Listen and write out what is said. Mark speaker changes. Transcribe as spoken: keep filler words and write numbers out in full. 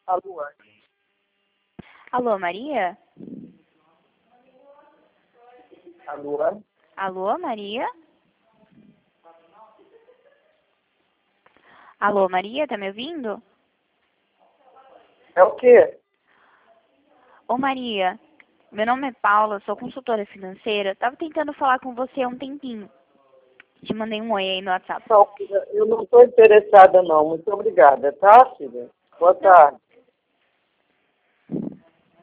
Speaker 1: Alô?
Speaker 2: Alô, Maria?
Speaker 1: Alô?
Speaker 2: Alô, Maria? Alô, Maria, tá me ouvindo?
Speaker 1: É o quê?
Speaker 2: Ô, Maria, meu nome é Paula, sou consultora financeira. Tava tentando falar com você há um tempinho. Te mandei um oi aí no WhatsApp.
Speaker 1: Não, filha, eu não estou interessada não. Muito obrigada, tá, filha? Boa tarde.